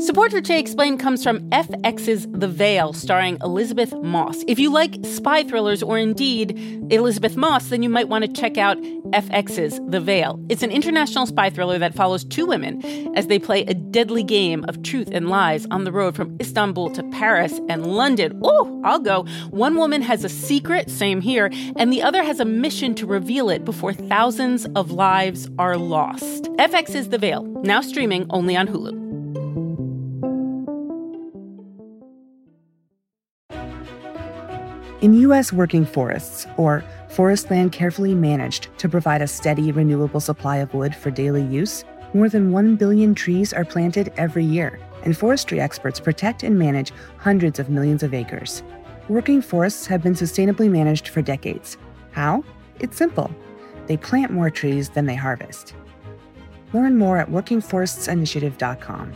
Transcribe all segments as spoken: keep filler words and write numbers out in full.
Support for Today Explained comes from F X's The Veil, starring Elizabeth Moss. If you like spy thrillers or indeed Elizabeth Moss, then you might want to check out F X's The Veil. It's an international spy thriller that follows two women as they play a deadly game of truth and lies on the road from Istanbul to Paris and London. Oh, I'll go. One woman has a secret, same here, and the other has a mission to reveal it before thousands of lives are lost. F X's The Veil, now streaming only on Hulu. In U S working forests, or forest land carefully managed to provide a steady, renewable supply of wood for daily use, more than one billion trees are planted every year, and forestry experts protect and manage hundreds of millions of acres. Working forests have been sustainably managed for decades. How? It's simple. They plant more trees than they harvest. Learn more at working forests initiative dot com.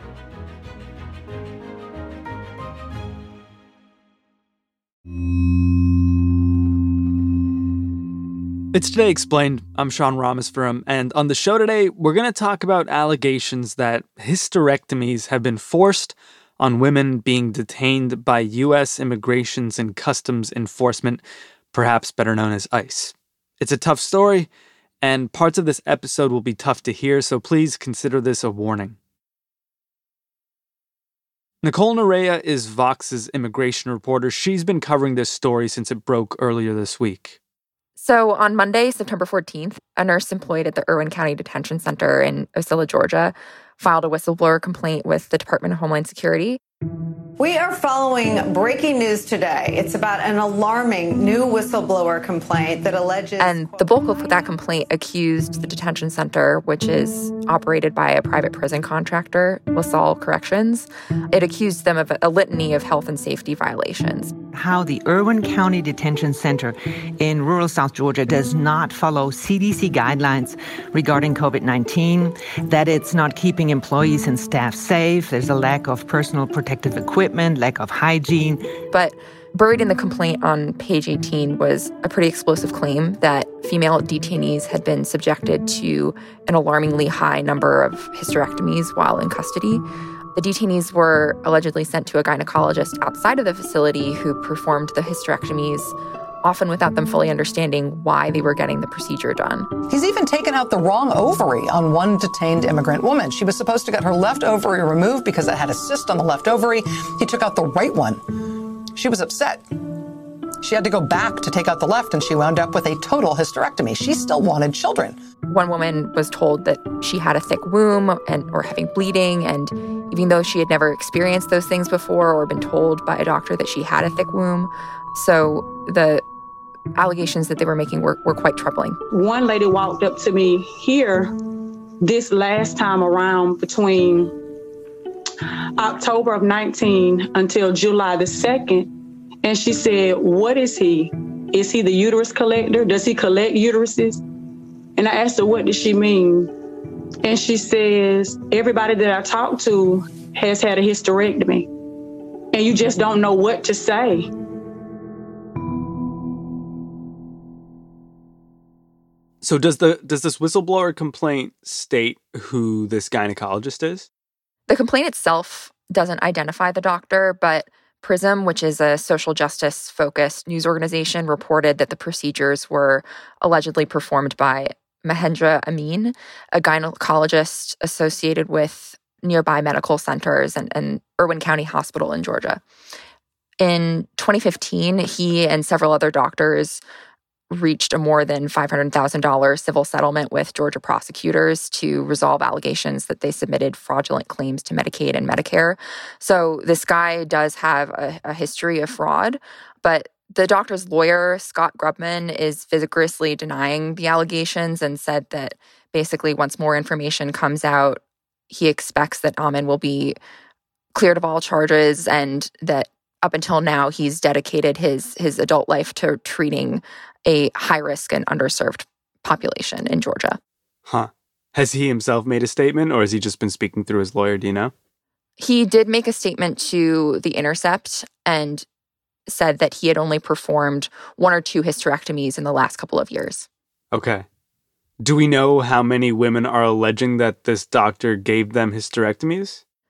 It's Today Explained. I'm Sean Rameswaram, and on the show today, we're going to talk about allegations that hysterectomies have been forced on women being detained by U S Immigrations and Customs Enforcement, perhaps better known as ICE. It's a tough story, and parts of this episode will be tough to hear, so please consider this a warning. Nicole Nerea is Vox's immigration reporter. She's been covering this story since it broke earlier this week. So on Monday, September fourteenth, a nurse employed at the Irwin County Detention Center in Ocilla, Georgia, filed a whistleblower complaint with the Department of Homeland Security. We are following breaking news today. It's about an alarming new whistleblower complaint that alleges... And the bulk of that complaint accused the detention center, which is operated by a private prison contractor, LaSalle Corrections. It accused them of a litany of health and safety violations. How the Irwin County Detention Center in rural South Georgia does not follow C D C guidelines regarding covid nineteen, that it's not keeping employees and staff safe, there's a lack of personal protective equipment, lack of hygiene. But buried in the complaint on page eighteen was a pretty explosive claim that female detainees had been subjected to an alarmingly high number of hysterectomies while in custody. The detainees were allegedly sent to a gynecologist outside of the facility who performed the hysterectomies, often without them fully understanding why they were getting the procedure done. He's even taken out the wrong ovary on one detained immigrant woman. She was supposed to get her left ovary removed because it had a cyst on the left ovary. He took out the right one. She was upset. She had to go back to take out the left, and she wound up with a total hysterectomy. She still wanted children. One woman was told that she had a thick womb and or having bleeding, and even though she had never experienced those things before or been told by a doctor that she had a thick womb, so the allegations that they were making were, were quite troubling. One lady walked up to me here this last time around between October of nineteen until July the second, and she said, "What is he? Is he the uterus collector? Does he collect uteruses?" And I asked her, what does she mean? And she says, everybody that I talk to has had a hysterectomy, and you just don't know what to say. So does the does this whistleblower complaint state who this gynecologist is? The complaint itself doesn't identify the doctor, but PRISM, which is a social justice-focused news organization, reported that the procedures were allegedly performed by Mahendra Amin, a gynecologist associated with nearby medical centers and, and Irwin County Hospital in Georgia. In twenty fifteen, he and several other doctors reached a more than five hundred thousand dollars civil settlement with Georgia prosecutors to resolve allegations that they submitted fraudulent claims to Medicaid and Medicare. So this guy does have a, a history of fraud, but the doctor's lawyer, Scott Grubman, is vigorously denying the allegations and said that basically once more information comes out, he expects that Amin will be cleared of all charges and that up until now, he's dedicated his his adult life to treating a high-risk and underserved population in Georgia. Huh. Has he himself made a statement, or has he just been speaking through his lawyer? Do you know? He did make a statement to The Intercept and said that he had only performed one or two hysterectomies in the last couple of years. Okay. Do we know how many women are alleging that this doctor gave them hysterectomies?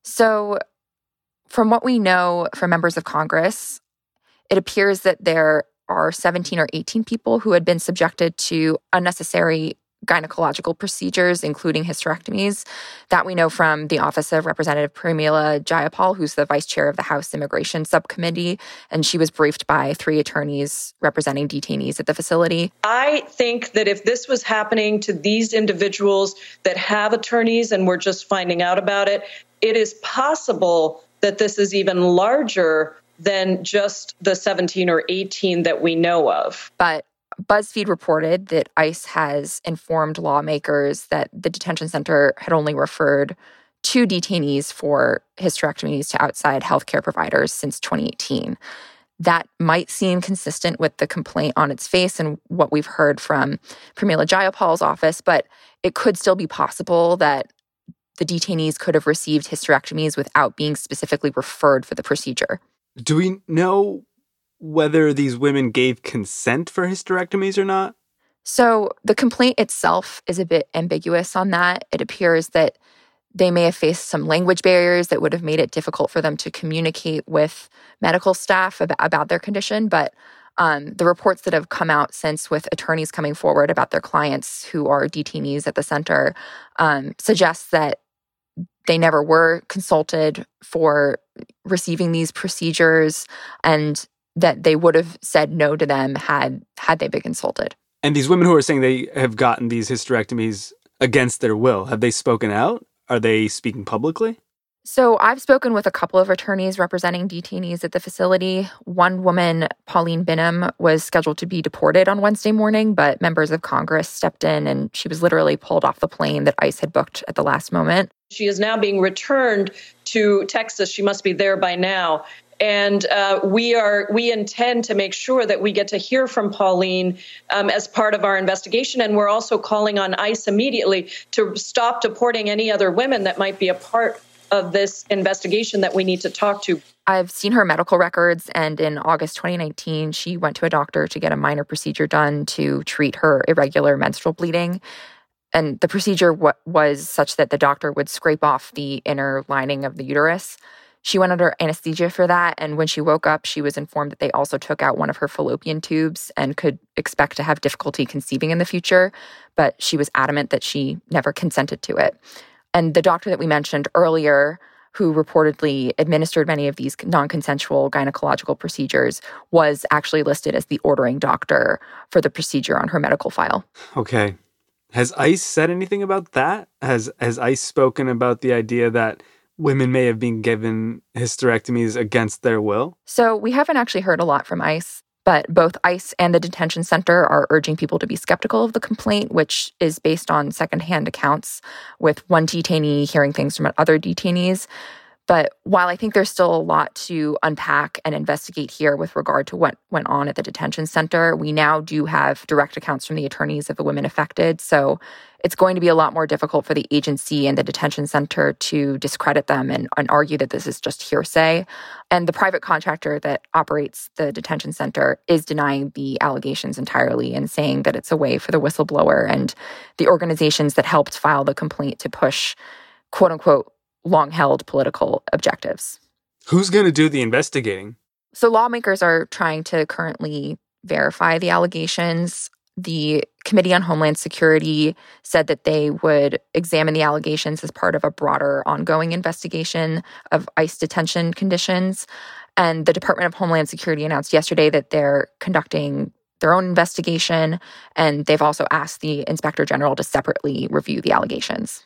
So from what we know from members of Congress, it appears that there are seventeen or eighteen people who had been subjected to unnecessary gynecological procedures, including hysterectomies. That we know from the office of Representative Pramila Jayapal, who's the vice chair of the House Immigration Subcommittee, and she was briefed by three attorneys representing detainees at the facility. I think that if this was happening to these individuals that have attorneys and we're just finding out about it, it is possible that this is even larger than just the seventeen or eighteen that we know of. But BuzzFeed reported that ICE has informed lawmakers that the detention center had only referred two detainees for hysterectomies to outside healthcare providers since twenty eighteen. That might seem consistent with the complaint on its face and what we've heard from Pramila Jayapal's office, but it could still be possible that the detainees could have received hysterectomies without being specifically referred for the procedure. Do we know whether these women gave consent for hysterectomies or not? So the complaint itself is a bit ambiguous on that. It appears that they may have faced some language barriers that would have made it difficult for them to communicate with medical staff about, about their condition. But um, the reports that have come out since with attorneys coming forward about their clients who are detainees at the center um, suggests that they never were consulted for receiving these procedures and that they would have said no to them had had they been consulted. And these women who are saying they have gotten these hysterectomies against their will, have they spoken out? Are they speaking publicly? So I've spoken with a couple of attorneys representing detainees at the facility. One woman, Pauline Binham, was scheduled to be deported on Wednesday morning, but members of Congress stepped in and she was literally pulled off the plane that ICE had booked at the last moment. She is now being returned to Texas. She must be there by now. And uh, we are we intend to make sure that we get to hear from Pauline um, as part of our investigation. And we're also calling on ICE immediately to stop deporting any other women that might be a part of this investigation that we need to talk to. I've seen her medical records, and in August twenty nineteen, she went to a doctor to get a minor procedure done to treat her irregular menstrual bleeding. And the procedure w- was such that the doctor would scrape off the inner lining of the uterus. She went under anesthesia for that, and when she woke up, she was informed that they also took out one of her fallopian tubes and could expect to have difficulty conceiving in the future, but she was adamant that she never consented to it. And the doctor that we mentioned earlier, who reportedly administered many of these non-consensual gynecological procedures, was actually listed as the ordering doctor for the procedure on her medical file. Okay. Has ICE said anything about that? Has has ICE spoken about the idea that women may have been given hysterectomies against their will? So we haven't actually heard a lot from ICE, but both ICE and the detention center are urging people to be skeptical of the complaint, which is based on secondhand accounts, with one detainee hearing things from other detainees. But while I think there's still a lot to unpack and investigate here with regard to what went on at the detention center, we now do have direct accounts from the attorneys of the women affected. So it's going to be a lot more difficult for the agency and the detention center to discredit them and, and argue that this is just hearsay. And the private contractor that operates the detention center is denying the allegations entirely and saying that it's a way for the whistleblower and the organizations that helped file the complaint to push, quote unquote, long-held political objectives. Who's going to do the investigating? So lawmakers are trying to currently verify the allegations. The Committee on Homeland Security said that they would examine the allegations as part of a broader ongoing investigation of ICE detention conditions. And the Department of Homeland Security announced yesterday that they're conducting their own investigation, and they've also asked the Inspector General to separately review the allegations.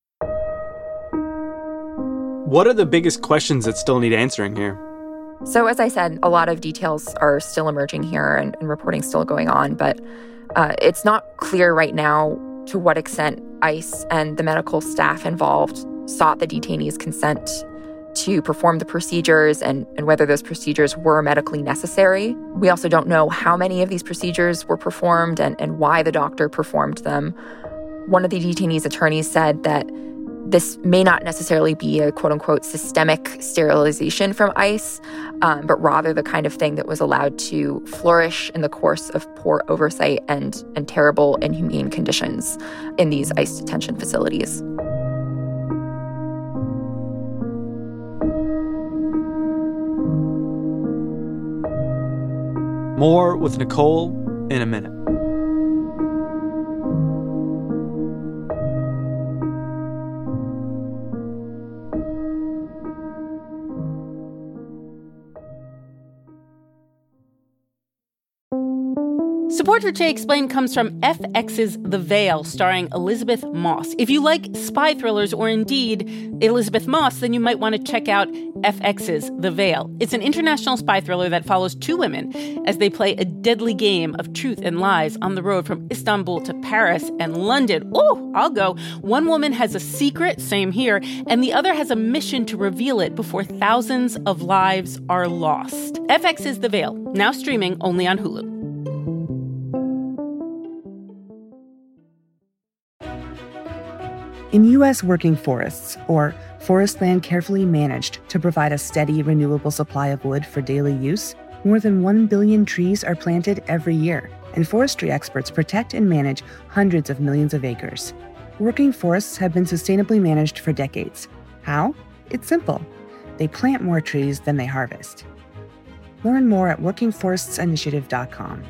What are the biggest questions that still need answering here? So as I said, a lot of details are still emerging here and, and reporting still going on, but uh, it's not clear right now to what extent ICE and the medical staff involved sought the detainees' consent to perform the procedures and, and whether those procedures were medically necessary. We also don't know how many of these procedures were performed and, and why the doctor performed them. One of the detainees' attorneys said that this may not necessarily be a quote-unquote systemic sterilization from ICE, um, but rather the kind of thing that was allowed to flourish in the course of poor oversight and, and terrible, inhumane conditions in these ICE detention facilities. More with Nicole in a minute. Support for Jay Explained comes from F X's The Veil, starring Elisabeth Moss. If you like spy thrillers or indeed Elisabeth Moss, then you might want to check out F X's The Veil. It's an international spy thriller that follows two women as they play a deadly game of truth and lies on the road from Istanbul to Paris and London. Oh, I'll go. One woman has a secret, same here, and the other has a mission to reveal it before thousands of lives are lost. F X's The Veil, now streaming only on Hulu. In U S working forests, or forest land carefully managed to provide a steady, renewable supply of wood for daily use, more than one billion trees are planted every year, and forestry experts protect and manage hundreds of millions of acres. Working forests have been sustainably managed for decades. How? It's simple. They plant more trees than they harvest. Learn more at working forests initiative dot com.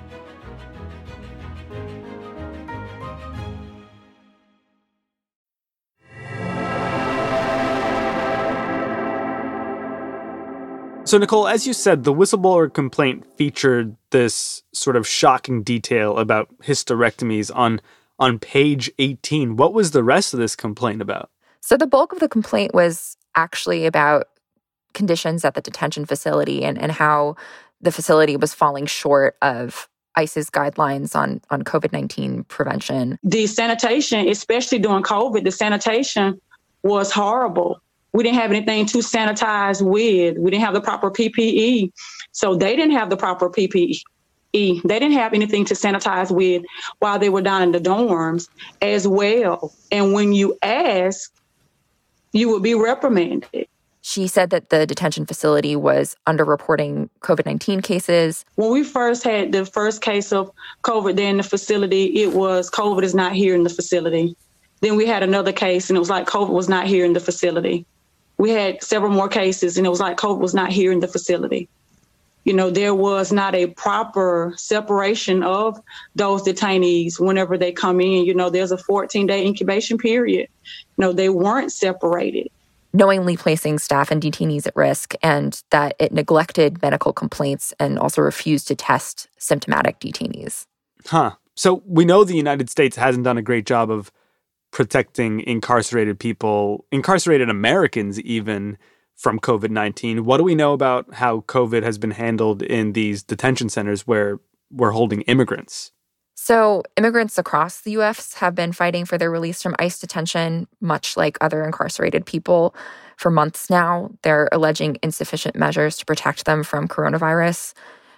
So, Nicole, as you said, the whistleblower complaint featured this sort of shocking detail about hysterectomies on on page eighteen. What was the rest of this complaint about? So the bulk of the complaint was actually about conditions at the detention facility and, and how the facility was falling short of ICE's guidelines on, on COVID nineteen prevention. The sanitation, especially during COVID, the sanitation was horrible. We didn't have anything to sanitize with. We didn't have the proper P P E. So they didn't have the proper P P E. They didn't have anything to sanitize with while they were down in the dorms as well. And when you ask, you would be reprimanded. She said that the detention facility was underreporting COVID nineteen cases. When we first had the first case of COVID there in the facility, it was COVID is not here in the facility. Then we had another case and it was like COVID was not here in the facility. We had several more cases and it was like COVID was not here in the facility. You know, there was not a proper separation of those detainees whenever they come in. You know, there's a fourteen-day incubation period. You know, they weren't separated. Knowingly placing staff and detainees at risk, and that it neglected medical complaints and also refused to test symptomatic detainees. Huh. So we know the United States hasn't done a great job of protecting incarcerated people, incarcerated Americans even, from COVID nineteen. What do we know about how COVID has been handled in these detention centers where we're holding immigrants? So immigrants across the U S have been fighting for their release from ICE detention, much like other incarcerated people. For months now, they're alleging insufficient measures to protect them from coronavirus.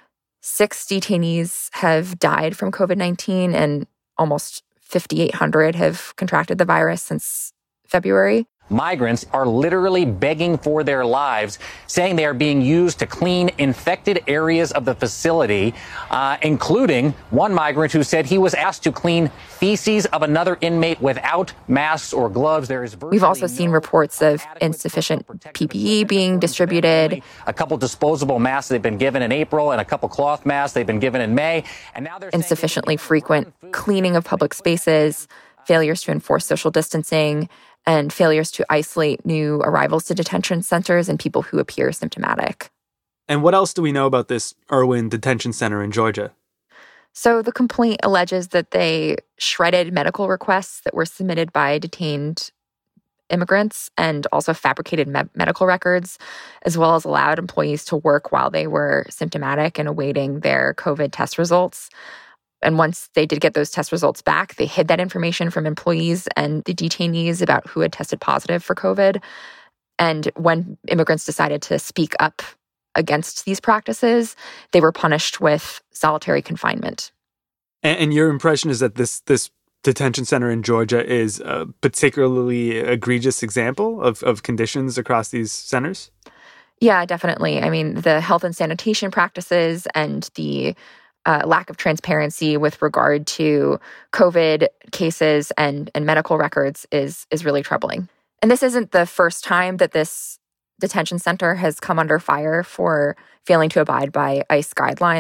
Six detainees have died from COVID nineteen, and almost fifty-eight hundred have contracted the virus since February. Migrants are literally begging for their lives, saying they are being used to clean infected areas of the facility, uh, including one migrant who said he was asked to clean feces of another inmate without masks or gloves. There is We've also seen no reports of insufficient P P E being distributed. A couple disposable masks they've been given in April and a couple cloth masks they've been given in May. And now they're insufficiently frequent cleaning of public spaces, failures to enforce social distancing, and failures to isolate new arrivals to detention centers and people who appear symptomatic. And what else do we know about this Irwin Detention Center in Georgia? So the complaint alleges that they shredded medical requests that were submitted by detained immigrants and also fabricated me- medical records, as well as allowed employees to work while they were symptomatic and awaiting their COVID test results. And once they did get those test results back, they hid that information from employees and the detainees about who had tested positive for COVID. And when immigrants decided to speak up against these practices, they were punished with solitary confinement. And, and your impression is that this this detention center in Georgia is a particularly egregious example of, of conditions across these centers? Yeah, definitely. I mean, the health and sanitation practices and the Uh, lack of transparency with regard to COVID cases and, and medical records is is really troubling. And this isn't the first time that this detention center has come under fire for failing to abide by ICE guidelines.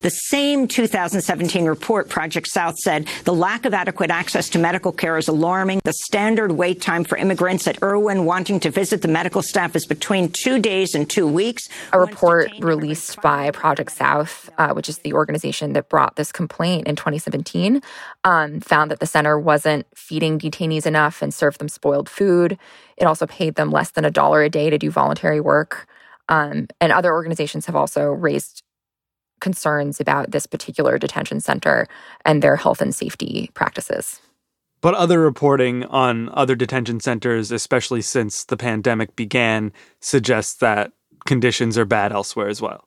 The same two thousand seventeen report, Project South said the lack of adequate access to medical care is alarming. The standard wait time for immigrants at Irwin wanting to visit the medical staff is between two days and two weeks. A report released by Project South, uh, which is the organization that brought this complaint in twenty seventeen, um, found that the center wasn't feeding detainees enough and served them spoiled food. It also paid them less than a dollar a day to do voluntary work. Um, and other organizations have also raised concerns about this particular detention center and their health and safety practices. But other reporting on other detention centers, especially since the pandemic began, suggests that conditions are bad elsewhere as well.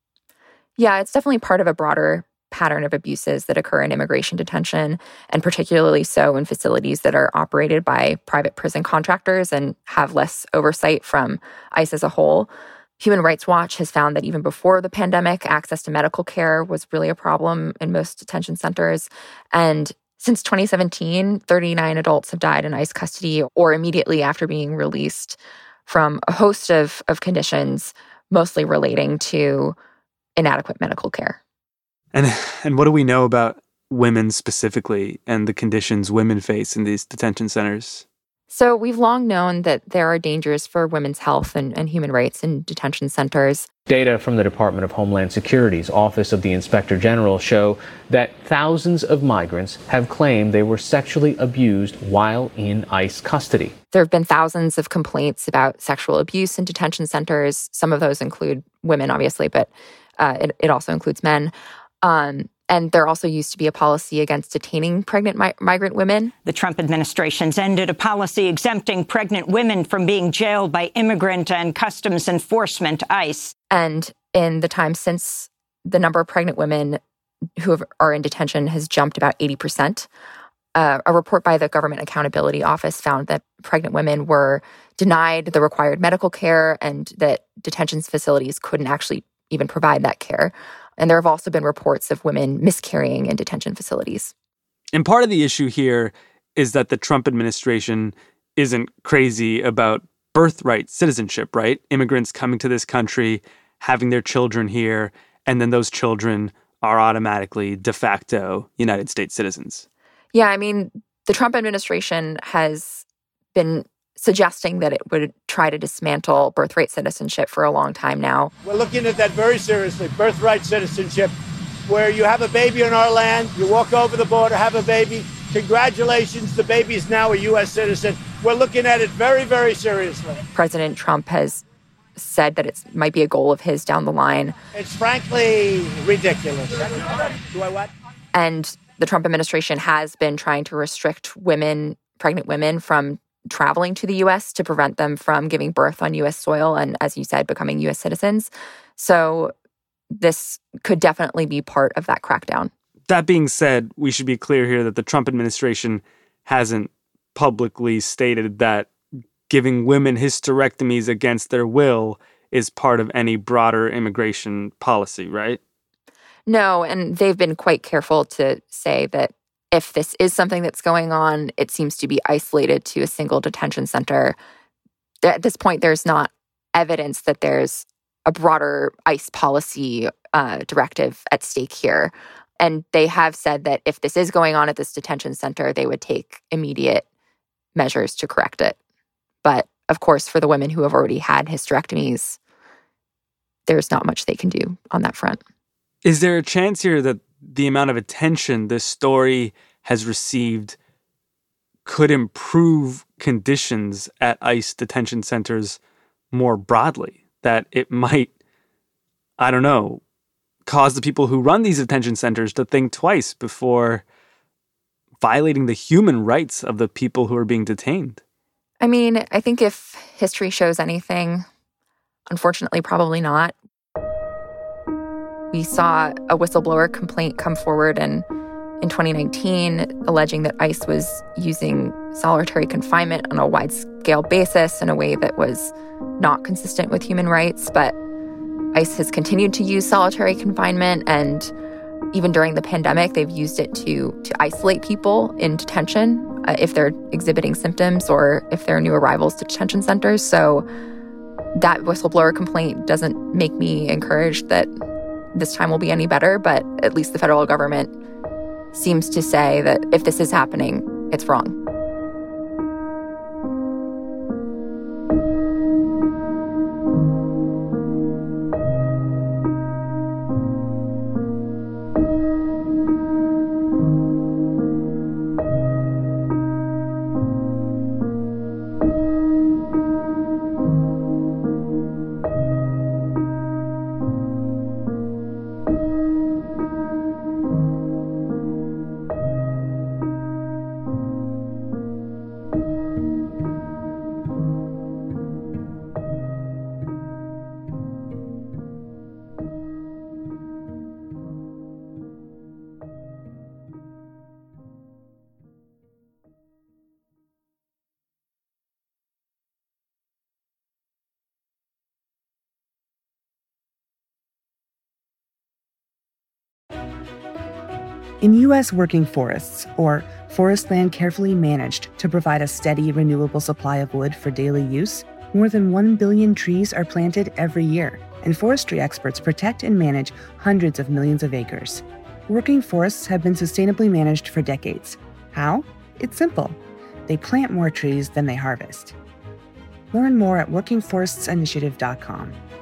Yeah, it's definitely part of a broader pattern of abuses that occur in immigration detention, and particularly so in facilities that are operated by private prison contractors and have less oversight from ICE as a whole. Human Rights Watch has found that even before the pandemic, access to medical care was really a problem in most detention centers. And since twenty seventeen, thirty-nine adults have died in ICE custody or immediately after being released from a host of, of conditions, mostly relating to inadequate medical care. And and what do we know about women specifically and the conditions women face in these detention centers? So we've long known that there are dangers for women's health and, and human rights in detention centers. Data from the Department of Homeland Security's Office of the Inspector General show that thousands of migrants have claimed they were sexually abused while in ICE custody. There have been thousands of complaints about sexual abuse in detention centers. Some of those include women, obviously, but uh, it, it also includes men. Um, And there also used to be a policy against detaining pregnant mi- migrant women. The Trump administration's ended a policy exempting pregnant women from being jailed by immigrant and customs enforcement, ICE. And in the time since, the number of pregnant women who have, are in detention has jumped about eighty percent. Uh, a report by the Government Accountability Office found that pregnant women were denied the required medical care and that detention facilities couldn't actually even provide that care. And there have also been reports of women miscarrying in detention facilities. And part of the issue here is that the Trump administration isn't crazy about birthright citizenship, right? Immigrants coming to this country, having their children here, and then those children are automatically de facto United States citizens. Yeah, I mean, the Trump administration has been suggesting that it would try to dismantle birthright citizenship for a long time now. We're looking at that very seriously, birthright citizenship, where you have a baby in our land, you walk over the border, have a baby, congratulations, the baby is now a U S citizen. We're looking at it very, very seriously. President Trump has said that it might be a goal of his down the line. It's frankly ridiculous. Do I what? And the Trump administration has been trying to restrict women, pregnant women, from traveling to the U S to prevent them from giving birth on U S soil and, as you said, becoming U S citizens. So this could definitely be part of that crackdown. That being said, we should be clear here that the Trump administration hasn't publicly stated that giving women hysterectomies against their will is part of any broader immigration policy, right? No, and they've been quite careful to say that if this is something that's going on, it seems to be isolated to a single detention center. At this point, there's not evidence that there's a broader ICE policy uh, directive at stake here. And they have said that if this is going on at this detention center, they would take immediate measures to correct it. But of course, for the women who have already had hysterectomies, there's not much they can do on that front. Is there a chance here that the amount of attention this story has received could improve conditions at ICE detention centers more broadly? That it might, I don't know, cause the people who run these detention centers to think twice before violating the human rights of the people who are being detained? I mean, I think if history shows anything, unfortunately, probably not. We saw a whistleblower complaint come forward in, in twenty nineteen alleging that ICE was using solitary confinement on a wide-scale basis in a way that was not consistent with human rights. But ICE has continued to use solitary confinement, and even during the pandemic, they've used it to, to isolate people in detention uh, if they're exhibiting symptoms or if they're new arrivals to detention centers. So that whistleblower complaint doesn't make me encouraged that this time will be any better, but at least the federal government seems to say that if this is happening, it's wrong. In U S working forests, or forest land carefully managed to provide a steady, renewable supply of wood for daily use, more than one billion trees are planted every year, and forestry experts protect and manage hundreds of millions of acres. Working forests have been sustainably managed for decades. How? It's simple. They plant more trees than they harvest. Learn more at working forests initiative dot com.